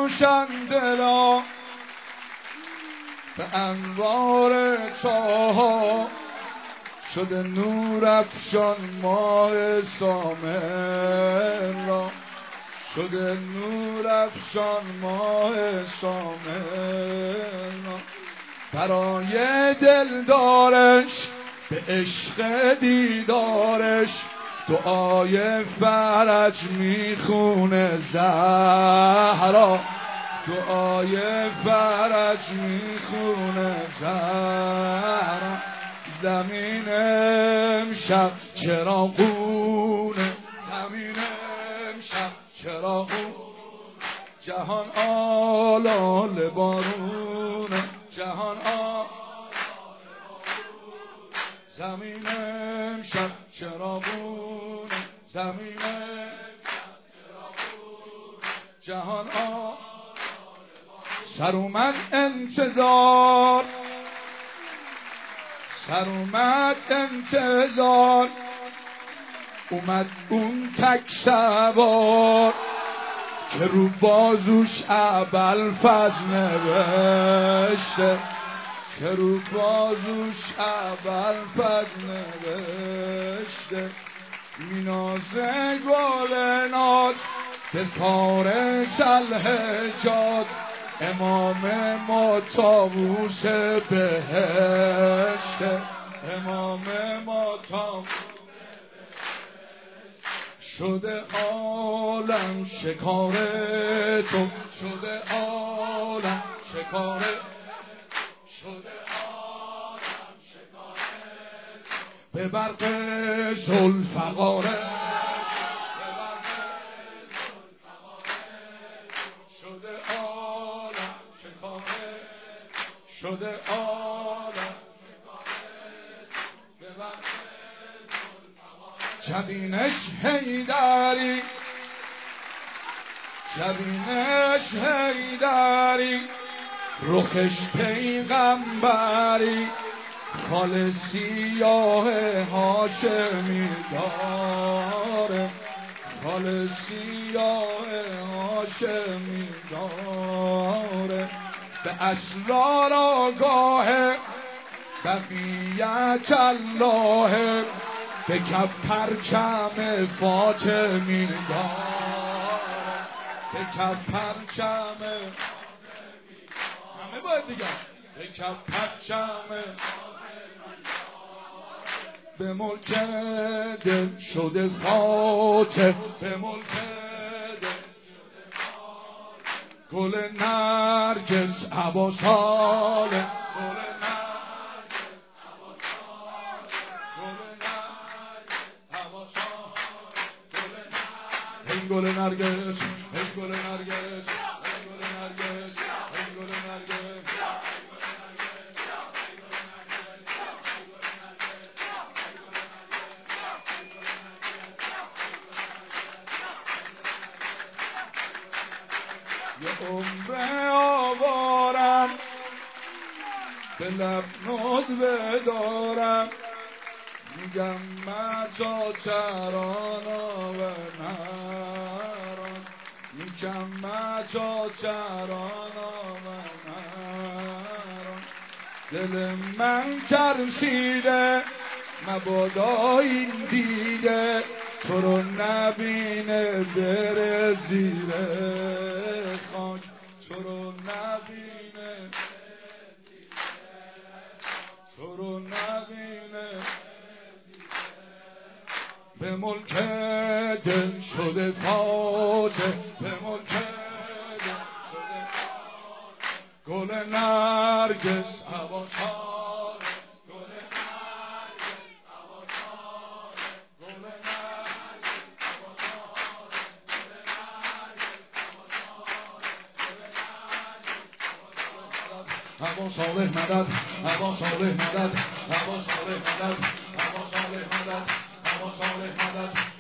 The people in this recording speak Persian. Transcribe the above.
روشن دلا به انوار چاها شده نور افشان ماه سامن را شده نور افشان ماه سامن را برای دلدارش به عشق دیدارش دعای فرج میخونه زهرا دعای فرج میخونه زهرا زمین امشب چراغونه زمین امشب چراغونه جهان آلال بارونه جهان زمین امشب چراغونه زمین جهان سر اومد انتظار سر اومد انتظار اومد اون تک سوار که رو بازوش ابوالفضل نوشته که رو بازوش ابوالفضل نوشته مینازه گل ناز به تارش الحجاز امام ما طاووس بهشت امام ما طاووس شده عالم شکار تو شده عالم شکار شده عالم شکار به برق ذوالفقاره شده عالم شکاره شده عالم به برق جبینش حیدری جبینش حیدری رخش پیغمبری خال سیاه هاشمی داره خال سیاه هاشمی داره به اسرار آگاه بقیت الله به کف پرچم فاطمی داره به کف پرچم همه باید دیگه به کف پرچم به ملک دل شده فاتح به ملک دل گل نرگس عباساله گل گل نرگس ای گل نرگس ای گل نرگس ای گل نرگس یه عمر آوارم به لب ندبه دارم میگم مچا چرانا و نران میگم مچا چرانا و نران دل من ترسیده مبادا این دیده تو رو نبینه بره زیر خاک تو رو نبینه تو رو نبینه به ملک دل شده فاتح به ملک دل شده گل نرگس عباسان گل نرگس عباسان گل نرگس عباسان گل نرگس عباسان ابا صالح مدد ابا صالح مدد ابا صالح مدد ابا صالح مدد ابا صالح مدد